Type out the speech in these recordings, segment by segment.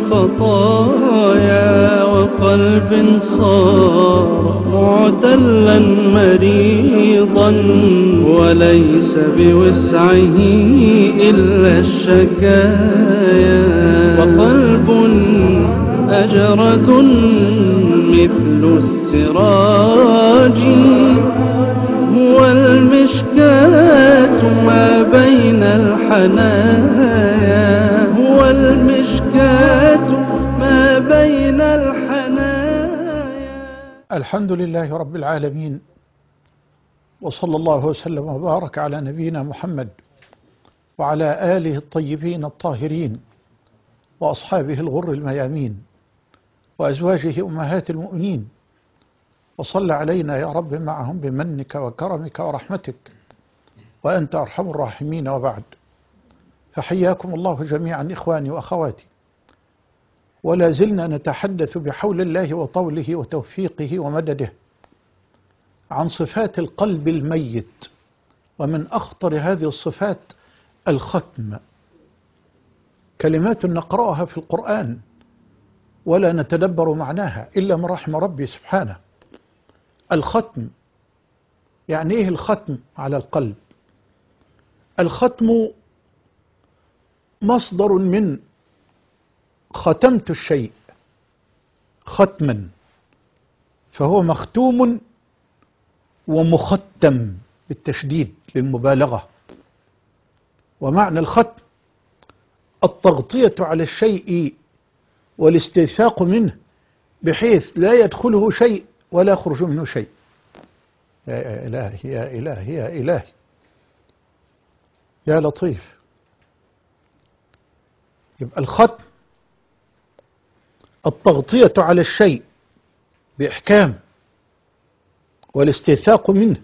الخطايا وقلب صار معتلا مريضا وليس بوسعه إلا الشكايا وقلب أجرد مثل السراج هو المشكاة ما بين الحنايا هو المشكاة ما بين الحنايا. الحمد لله رب العالمين، وصلى الله وسلم وبارك على نبينا محمد وعلى آله الطيبين الطاهرين وأصحابه الغر الميامين وأزواجه أمهات المؤمنين، وصل علينا يا رب معهم بمنك وكرمك ورحمتك وأنت أرحم الراحمين. وبعد، فحياكم الله جميعا إخواني وأخواتي، ولا زلنا نتحدث بحول الله وطوله وتوفيقه ومدده عن صفات القلب الميت، ومن أخطر هذه الصفات الختم. كلمات نقرأها في القرآن ولا نتدبر معناها إلا من رحم ربي سبحانه. الختم يعني إيه؟ الختم على القلب. الختم مصدر من ختمت الشيء ختما، فهو مختوم ومختم بالتشديد للمبالغة. ومعنى الختم التغطية على الشيء والاستيثاق منه بحيث لا يدخله شيء ولا يخرج منه شيء. يا إلهي يا إلهي يا إلهي يا لطيف. يبقى الختم التغطية على الشيء بإحكام والاستيثاق منه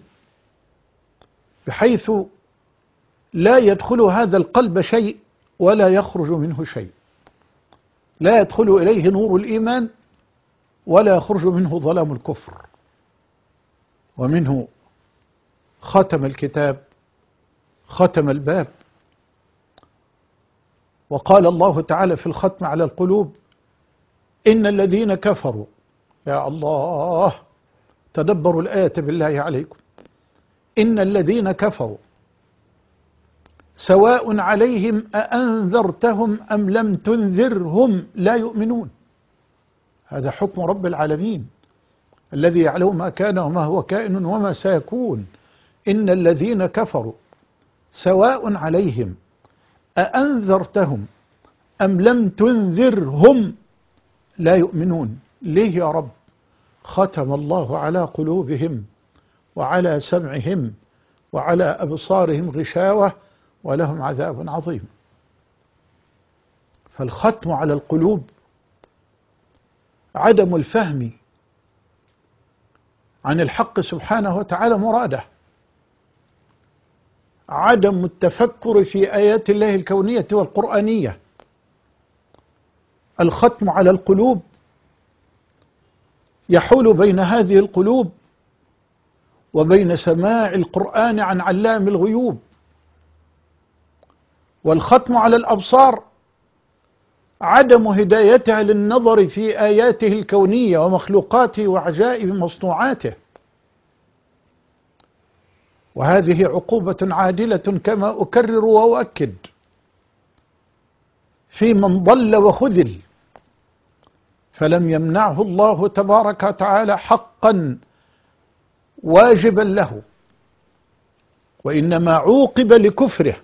بحيث لا يدخل هذا القلب شيء ولا يخرج منه شيء، لا يدخل إليه نور الإيمان ولا يخرج منه ظلام الكفر. ومنه ختم الكتاب، ختم الباب. وقال الله تعالى في الختم على القلوب: إن الذين كفروا. يا الله، تدبروا الآية بالله عليكم. إن الذين كفروا سواء عليهم أأنذرتهم أم لم تنذرهم لا يؤمنون. هذا حكم رب العالمين الذي يعلم ما كان وما هو كائن وما سيكون. إن الذين كفروا سواء عليهم أأنذرتهم أم لم تنذرهم لا يؤمنون. ليه يا رب؟ ختم الله على قلوبهم وعلى سمعهم وعلى أبصارهم غشاوة ولهم عذاب عظيم. فالختم على القلوب عدم الفهم عن الحق سبحانه وتعالى مراده، عدم التفكر في آيات الله الكونية والقرآنية. الختم على القلوب يحول بين هذه القلوب وبين سماع القرآن عن علام الغيوب. والختم على الأبصار عدم هدايتها للنظر في آياته الكونية ومخلوقاته وعجائب مصنوعاته. وهذه عقوبة عادلة كما أكرر وأؤكد في من ضل وخذل، فلم يمنعه الله تبارك وتعالى حقا واجبا له، وإنما عوقب لكفره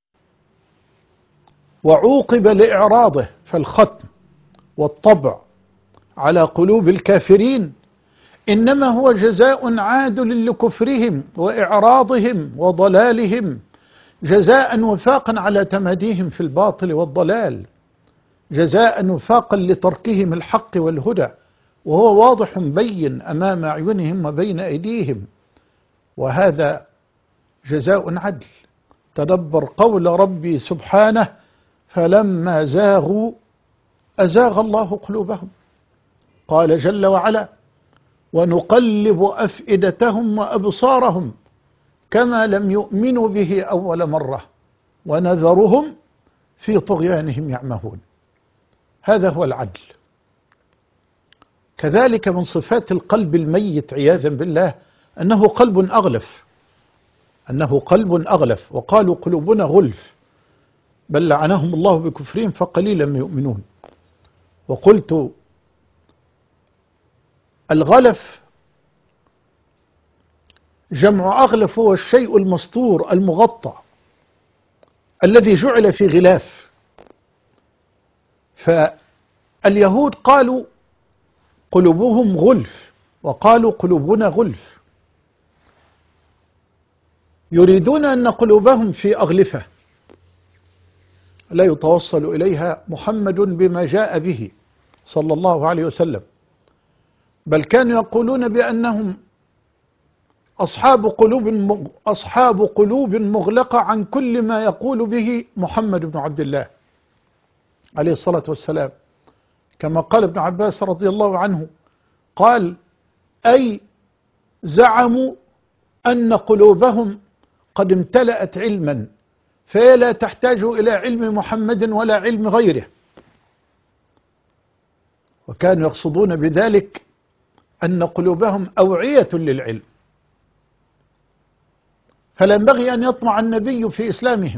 وعوقب لإعراضه. فالختم والطبع على قلوب الكافرين إنما هو جزاء عادل لكفرهم وإعراضهم وضلالهم، جزاء وفاقا على تماديهم في الباطل والضلال، جزاء وفاقا لتركهم الحق والهدى، وهو واضح بين أمام أعينهم وبين أيديهم. وهذا جزاء عدل. تدبر قول ربي سبحانه: فلما زاغوا أزاغ الله قلوبهم. قال جل وعلا: ونقلب أفئدتهم وأبصارهم كما لم يؤمنوا به أول مرة ونذرهم في طغيانهم يعمهون. هذا هو العدل. كذلك من صفات القلب الميت عياذا بالله أنه قلب أغلف، أنه قلب أغلف. وقالوا قلوبنا غلف بل لعنهم الله بكفرهم فقليلا ما يؤمنون. وقلت الغلف جمع أغلف، هو الشيء المستور المغطى الذي جعل في غلاف. فاليهود قالوا قلوبهم غلف وقالوا قلوبنا غلف، يريدون أن قلوبهم في أغلفة لا يتوصل إليها محمد بما جاء به صلى الله عليه وسلم، بل كانوا يقولون بأنهم أصحاب قلوب مغلقة عن كل ما يقول به محمد بن عبد الله عليه الصلاة والسلام، كما قال ابن عباس رضي الله عنه قال أي زعموا أن قلوبهم قد امتلأت علما فهي لا تحتاج إلى علم محمد ولا علم غيره. وكانوا يقصدون بذلك أن قلوبهم أوعية للعلم، فلا ينبغي أن يطمع النبي في إسلامهم.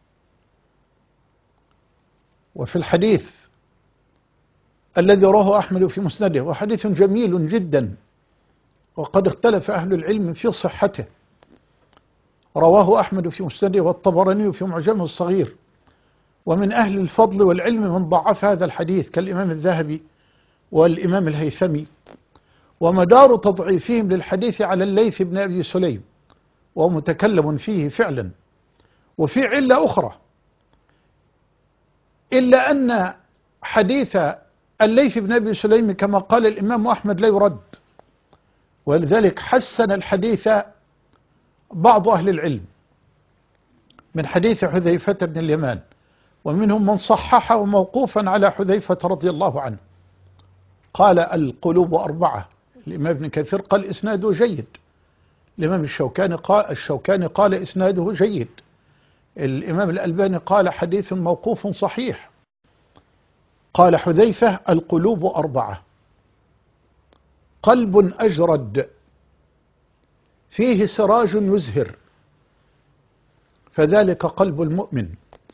وفي الحديث الذي رواه أحمد في مسنده، وحديث جميل جدا وقد اختلف أهل العلم في صحته، رواه أحمد في مسنده والطبراني في معجمه الصغير، ومن أهل الفضل والعلم من ضعف هذا الحديث كالإمام الذهبي والإمام الهيثمي، ومدار تضعيفهم للحديث على الليث بن أبي سليم وهو متكلم فيه فعلا. وفي علة أخرى، إلا أن حديث الليث بن أبي سليم كما قال الإمام أحمد لا يرد، ولذلك حسن الحديث بعض أهل العلم من حديث حذيفة بن اليمان، ومنهم من صححه موقوفا على حذيفة رضي الله عنه قال القلوب أربعة. الإمام ابن كثير قال إسناده جيد، الإمام الشوكاني قال إسناده جيد، الإمام الألباني قال حديث موقوف صحيح. قال حذيفة القلوب أربعة: قلب أجرد فيه سراج يزهر فذلك قلب المؤمن،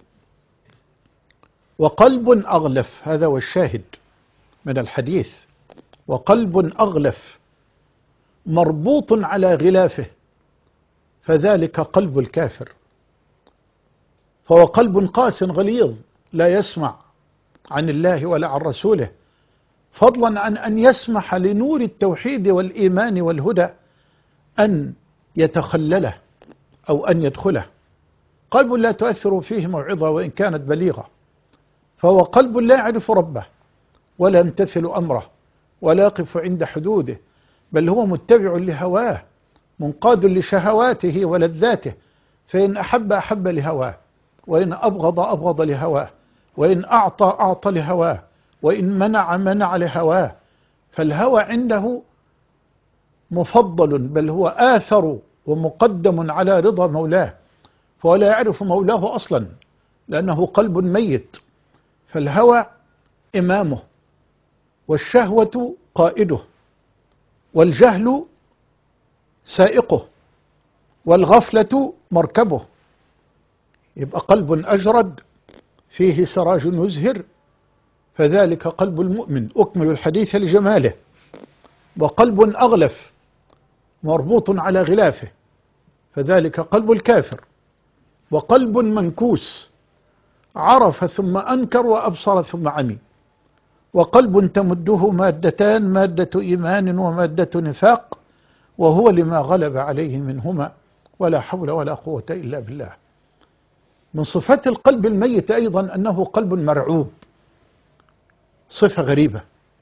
وقلب أغلف، هذا هو الشاهد من الحديث، وقلب أغلف مربوط على غلافه فذلك قلب الكافر. فهو قلب قاس غليظ لا يسمع عن الله ولا عن رسوله، فضلا عن أن يسمح لنور التوحيد والإيمان والهدى أن يتخلله أو أن يدخله. قلب لا تؤثر فيه موعظة وإن كانت بليغة، فهو قلب لا يعرف ربه ولا يمتثل أمره ولا يقف عند حدوده، بل هو متبع لهواه منقاد لشهواته ولذاته، فإن أحب لهواه، وإن أبغض لهواه، وإن أعطى لهواه، وإن منع لهواه. فالهوى عنده مفضل، بل هو آثر ومقدم على رضا مولاه، فهو لا يعرف مولاه أصلا لأنه قلب ميت. فالهوى إمامه، والشهوة قائده، والجهل سائقه، والغفلة مركبه. يبقى قلب أجرد فيه سراج يزهر فذلك قلب المؤمن، أكمل الحديث لجماله. وقلب أغلف مربوط على غلافه فذلك قلب الكافر. وقلب منكوس عرف ثم أنكر وأبصر ثم عمي. وقلب تمده مادتان، مادة إيمان ومادة نفاق، وهو لما غلب عليه منهما، ولا حول ولا قوة إلا بالله. من صفات القلب الميت أيضا أنه قلب مرعوب، صفة غريبة.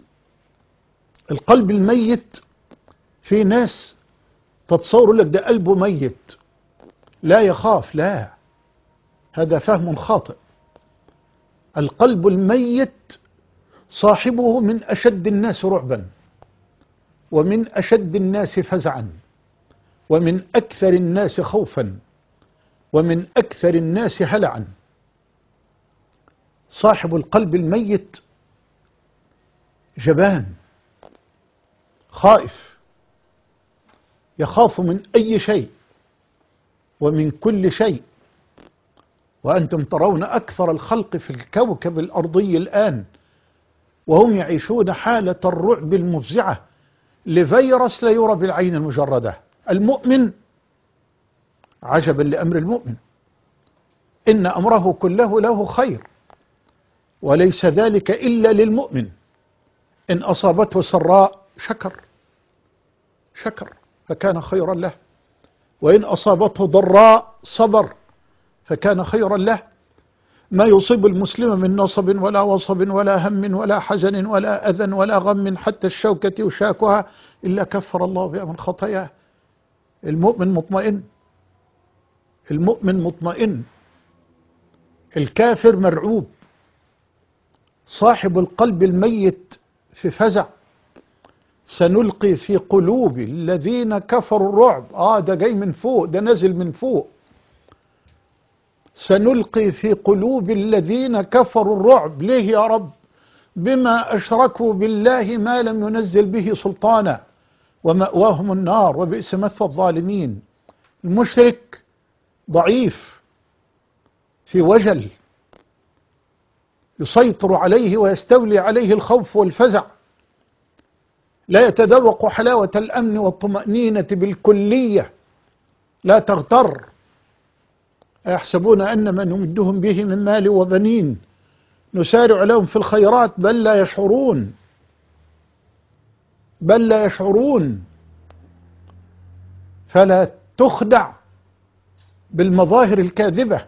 القلب الميت في ناس تتصور لك ده قلبه ميت لا يخاف، لا، هذا فهم خاطئ. القلب الميت صاحبه من أشد الناس رعبا، ومن أشد الناس فزعا، ومن أكثر الناس خوفا، ومن أكثر الناس هلعا. صاحب القلب الميت جبان خائف، يخاف من أي شيء ومن كل شيء. وأنتم ترون أكثر الخلق في الكوكب الأرضي الآن وهم يعيشون حالة الرعب المفزعة لفيروس لا يرى بالعين المجردة. المؤمن عجبا لأمر المؤمن، إن أمره كله له خير، وليس ذلك إلا للمؤمن. إن أصابته سراء شكر فكان خيرا له، وإن أصابته ضراء صبر فكان خيرا له. ما يصيب المسلم من نصب ولا وصب ولا هم ولا حزن ولا أذى ولا غم حتى الشوكة يشاكها إلا كفر الله بها من خطاياه. المؤمن مطمئن، المؤمن مطمئن. الكافر مرعوب، صاحب القلب الميت في فزع. سنلقي في قلوب الذين كفروا الرعب. ده جاي من فوق، ده نزل من فوق. سنلقي في قلوب الذين كفروا الرعب. ليه يا رب؟ بما أشركوا بالله ما لم ينزل به سلطانا ومأواهم النار وبئس مثوى الظالمين. المشرك ضعيف في وجل يسيطر عليه ويستولي عليه الخوف والفزع، لا يتذوق حلاوة الأمن والطمأنينة بالكلية. لا تغتر، أيحسبون أن ما نمدهم به من مال وبنين نسارع لهم في الخيرات بل لا يشعرون، بل لا يشعرون. فلا تخدع بالمظاهر الكاذبة.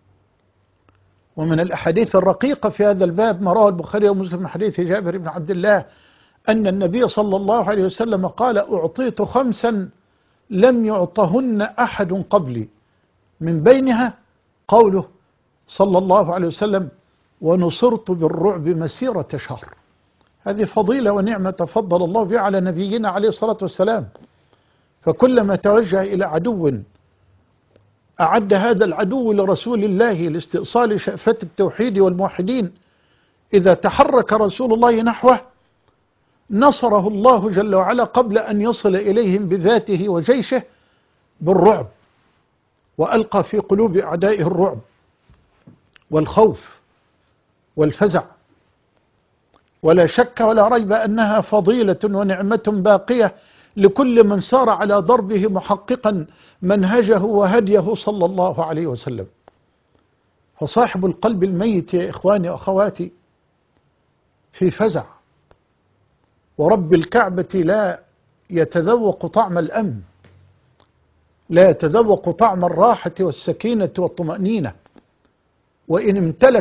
ومن الأحاديث الرقيقة في هذا الباب ما رواه البخاري ومسلم من حديث جابر بن عبد الله أن النبي صلى الله عليه وسلم قال: أعطيت 5 لم يعطهن أحد قبلي، من بينها قوله صلى الله عليه وسلم: ونصرت بالرعب مسيرة شهر. هذه فضيلة ونعمة تفضل الله بها على نبينا عليه الصلاة والسلام. فكلما توجه إلى عدو أعد هذا العدو لرسول الله لاستئصال شأفة التوحيد والموحدين، إذا تحرك رسول الله نحوه نصره الله جل وعلا قبل أن يصل إليهم بذاته وجيشه بالرعب، وألقى في قلوب أعدائه الرعب والخوف والفزع. ولا شك ولا ريب أنها فضيلة ونعمة باقية لكل من سار على ضربه محققا منهجه وهديه صلى الله عليه وسلم. فصاحب القلب الميت يا إخواني وأخواتي في فزع، ورب الكعبة لا يتذوق طعم الأمن، لا يتذوق طعم الراحة والسكينة والطمأنينة. وإن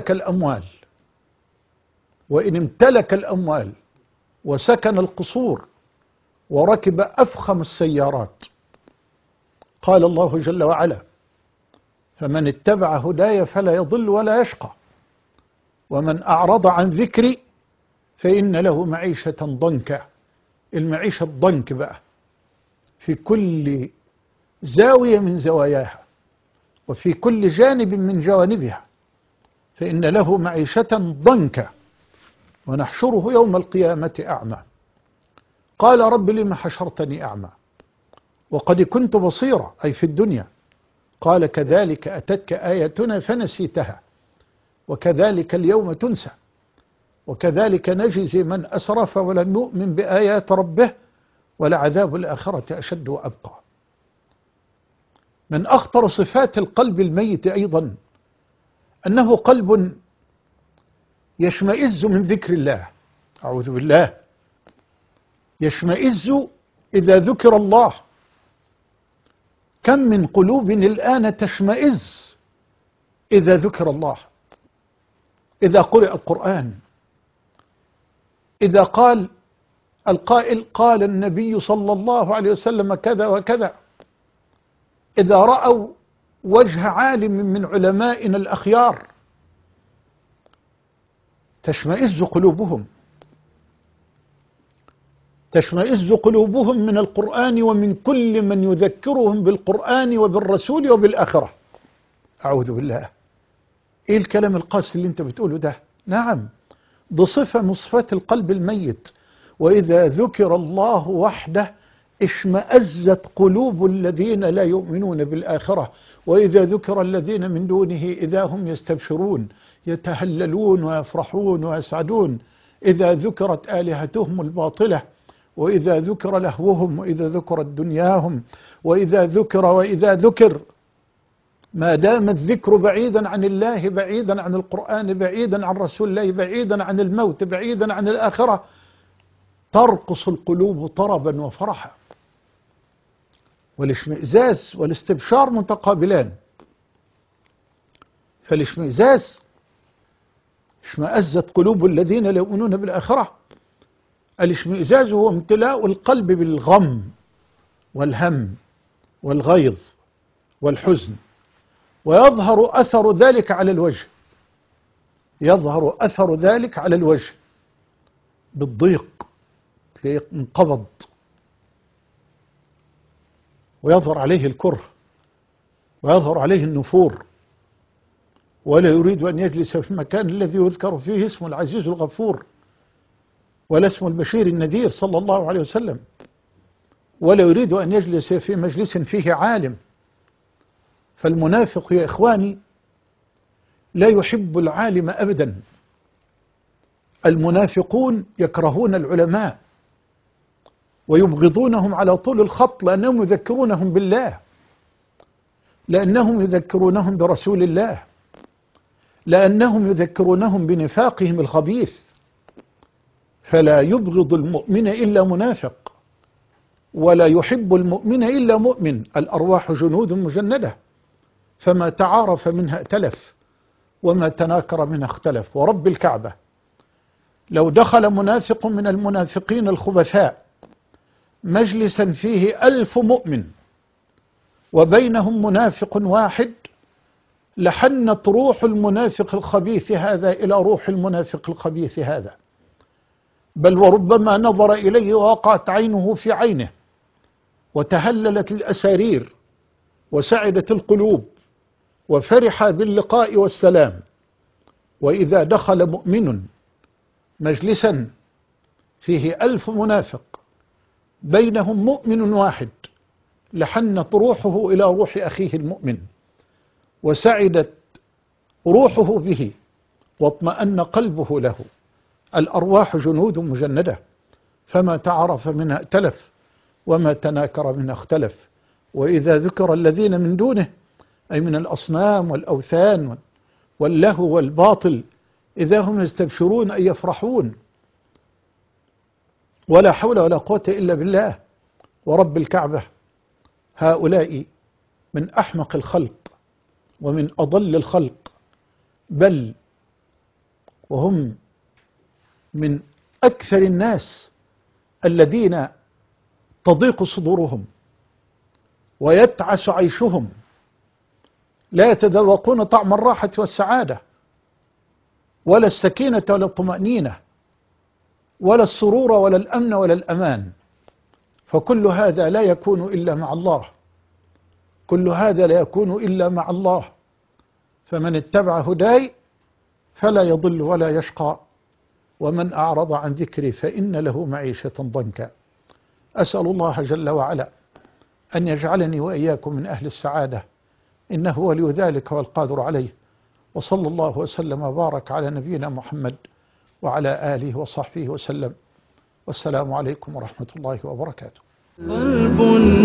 امتلك الأموال وسكن القصور وركب أفخم السيارات، قال الله جل وعلا: فمن اتبع هداي فلا يضل ولا يشقى، ومن أعرض عن ذكري فإن له معيشة ضنكا. المعيشة الضنك بقى في كل زاوية من زواياها وفي كل جانب من جوانبها، فإن له معيشة ضنكا ونحشره يوم القيامة أعمى. قال: رب لم حشرتني أعمى وقد كنت بصيرا، أي في الدنيا. قال: كذلك أتتك آياتنا فنسيتها وكذلك اليوم تنسى وكذلك نجزي من أسرف ولم يؤمن بآيات ربه ولعذاب الآخرة أشد وأبقى. من أخطر صفات القلب الميت أيضا أنه قلب يشمئز من ذكر الله. أعوذ بالله. يشمئز إذا ذكر الله. كم من قلوب الآن تشمئز إذا ذكر الله، إذا قرئ القرآن، إذا قال القائل قال النبي صلى الله عليه وسلم كذا وكذا، إذا رأوا وجه عالم من علمائنا الأخيار تشمئز قلوبهم، تشمئز قلوبهم من القرآن ومن كل من يذكرهم بالقرآن وبالرسول وبالآخرة. أعوذ بالله. إيه الكلام القاسي اللي أنت بتقوله ده؟ نعم، دي صفة من صفات القلب الميت. وإذا ذكر الله وحده اشمأزت قلوب الذين لا يؤمنون بالآخرة، وإذا ذكر الذين من دونه إذا هم يستبشرون يتهللون ويفرحون ويسعدون. إذا ذكرت آلهتهم الباطلة، وإذا ذكر لهوهم، وإذا ذكرت دنياهم، وإذا ذكر ما دام الذكر بعيدا عن الله، بعيدا عن القرآن، بعيدا عن رسول الله، بعيدا عن الموت، بعيدا عن الآخرة، ترقص القلوب طربا وفرحا. والاشمئزاز والاستبشار متقابلان. فالاشمئزاز اشمأزت قلوب الذين لا يؤمنون بالآخرة. الاشمئزاز هو امتلاء القلب بالغم والهم والغيظ والحزن، ويظهر أثر ذلك على الوجه. يظهر أثر ذلك على الوجه بالضيق، انقبض، ويظهر عليه الكره، ويظهر عليه النفور، ولا يريد أن يجلس في المكان الذي يذكر فيه اسم العزيز الغفور، ولا اسم البشير النذير صلى الله عليه وسلم، ولا يريد أن يجلس في مجلس فيه عالم. فالمنافق يا إخواني لا يحب العالم أبدا. المنافقون يكرهون العلماء ويبغضونهم على طول الخط، لأنهم يذكرونهم بالله، لأنهم يذكرونهم برسول الله، لأنهم يذكرونهم بنفاقهم الخبيث. فلا يبغض المؤمن إلا منافق، ولا يحب المؤمن إلا مؤمن. الأرواح جنود مجندة، فما تعارف منها ائتلف، وما تناكر منها اختلف. ورب الكعبة لو دخل منافق من المنافقين الخبثاء مجلسا فيه 1000 مؤمن وبينهم منافق واحد، لحنت روح المنافق الخبيث هذا إلى روح المنافق الخبيث هذا، بل وربما نظر إليه ووقعت عينه في عينه، وتهللت الأسارير، وسعدت القلوب، وفرح باللقاء والسلام. وإذا دخل مؤمن مجلسا فيه 1000 منافق بينهم مؤمن واحد، لحنت روحه إلى روح أخيه المؤمن، وسعدت روحه به، واطمأن قلبه له. الأرواح جنود مجندة، فما تعرف منها ائتلف، وما تناكر منها اختلف. وإذا ذكر الذين من دونه، أي من الأصنام والأوثان واللهو والباطل، إذا هم يستبشرون أي يفرحون. ولا حول ولا قوة إلا بالله. ورب الكعبة هؤلاء من أحمق الخلق ومن أضل الخلق، بل وهم من أكثر الناس الذين تضيق صدورهم ويتعس عيشهم، لا يتذوقون طعم الراحة والسعادة، ولا السكينة ولا الطمأنينة، ولا السرور ولا الأمن ولا الأمان. فكل هذا لا يكون إلا مع الله، كل هذا لا يكون إلا مع الله. فمن اتبع هداي فلا يضل ولا يشقى، ومن أعرض عن ذكري فإن له معيشة ضنكا. أسأل الله جل وعلا أن يجعلني وإياكم من أهل السعادة، إنه ولي ذلك والقادر عليه. وصلى الله وسلم وبارك على نبينا محمد وعلى آله وصحبه وسلم، والسلام عليكم ورحمة الله وبركاته. قلب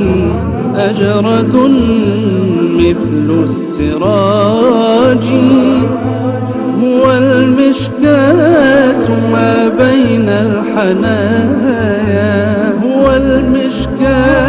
أجرة مثل السراج، هو المشكاة ما بين الحنايا، هو المشكاة